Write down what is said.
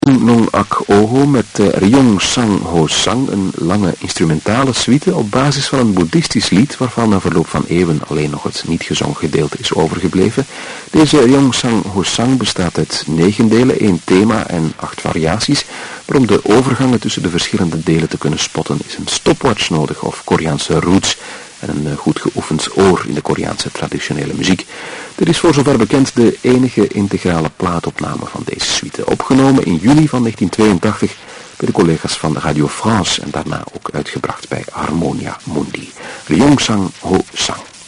Nong Ak Oho met Ryong Sang Ho Sang, een lange instrumentale suite op basis van een boeddhistisch lied waarvan na verloop van eeuwen alleen nog het niet gezongen gedeelte is overgebleven. Deze Ryong Sang Ho Sang bestaat uit 9 delen, 1 thema en 8 variaties, maar om de overgangen tussen de verschillende delen te kunnen spotten is een stopwatch nodig of Koreaanse roots en een goed geoefend oor in de Koreaanse traditionele muziek. Dit is voor zover bekend de enige integrale plaatopname van deze suite, opgenomen in juli van 1982 bij de collega's van Radio France en daarna ook uitgebracht bij Harmonia Mundi. Ryong Sang Ho Sang.